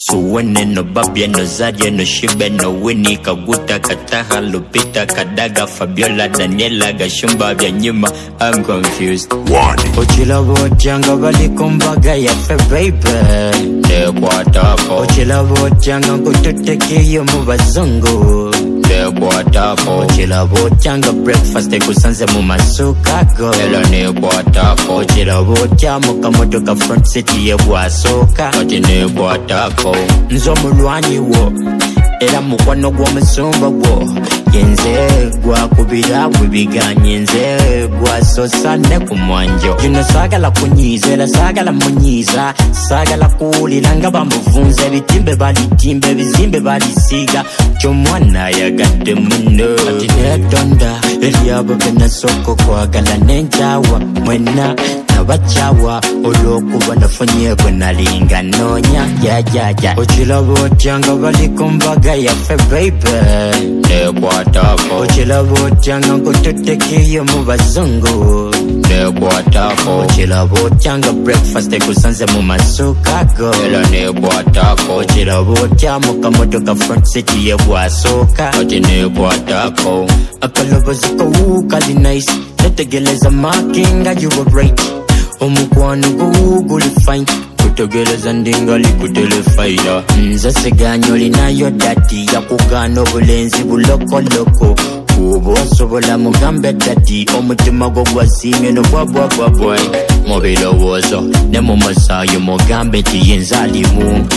Suwene no babye no zadye no shibe no Winnie Kaguta Kataha Lupita Kadaga Fabiola Daniela Gashumba Byanyima. I'm confused. Ochila bochanga bali kumbaga yafe baby. De kwatako. Ochila bochanga kututeke yo mu bazungu. De kwatako. Ochila bochanga breakfast ekusanze mu masuka go. Ela ne kwatako. Ochila bochama kamotoka front city ye bwasoka. Oti ne kwatako. Nzo mulwanyi wo. Era mukwano gw'omusumba gwo. Yenze gwa kubira kwibiganye nze gwa sosa ne kumwanjo. Juno sagala kunyiza era sagala munyiza. Sagala kuulira nga bamuvunze bitimbe balitimbe bizimbe balisiga. Kyomwana yagadde muno. Ati netonda eryabo benasoko kwagala nenjawa mwena nabachawa olwokuba nafunye gwe nalinga nonya jajaja. Ochilabo otyanga bali kumbaga yafe baby. Kwatako. Ochilabo otyanga nkututekeyo mu bazungu. Kwatako. Ochilabo otyanga breakfast ekusanze mu masuka go. Ela ne kwatako. Ochilabo otyama kamotoka front city ye bwasoka. Oti ne kwatako. Akalobozi kali nice. Netegeleza makinga you were right. Omukwano guli fine. Kutegeleza ndingali kutelefaya. Nza seganyo linayo dati. Yakugana obulenzi bulokoloko. Kubo osobola mugambe dati. Omutima gwo gwasimye no bwabwabwabwa. Mubirowozo ne mu musaayo mugambe ti yenzalimu.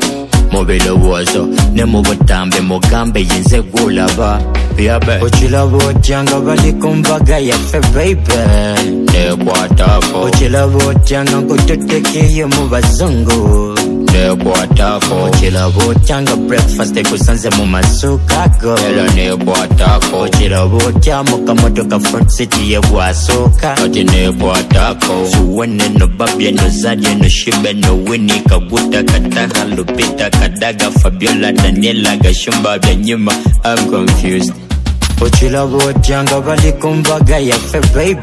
Mubirowozo ne mu butambe mugambe yenze gulaba. Ochilabo otyanga bali kumbaga yafe baby. Kwatako. Ochilabo otyanga nkututekeyo mu bazungu. Kwatako. Ochilabo otyanga breakfast ekusanze mu masuka go. Ela ne kwatako. Ochilabo otyama kamotoka front city ye bwasoka. Oti ne kwatako. Suwene no babye no zadye no shibe no Winnie Kaguta Kataha Lupita Kadaga Fabiola Daniela Gashumba Byanyima. I'm confused. Ochilabo otyanga bali kumbaga yafe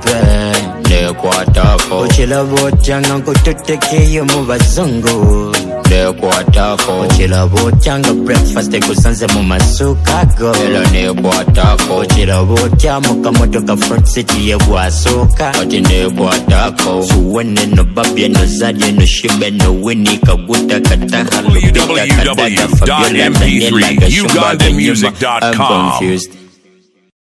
baby. Kwatako. Ochilabo otyanga nkututekeyo mu bazungu. Kwatako. Ochilabo otyanga breakfast ekusanze mu masuka go. Ela ne kwatako. Ochilabo otyama kamotoka front city ye bwasoka. Oti ne kwatako. Suwene no babye no zadye no shibe no Winnie Kaguta Kataha Lupita Kadaga Fabiola Daniela Gashumba Byanyima. I'm confused.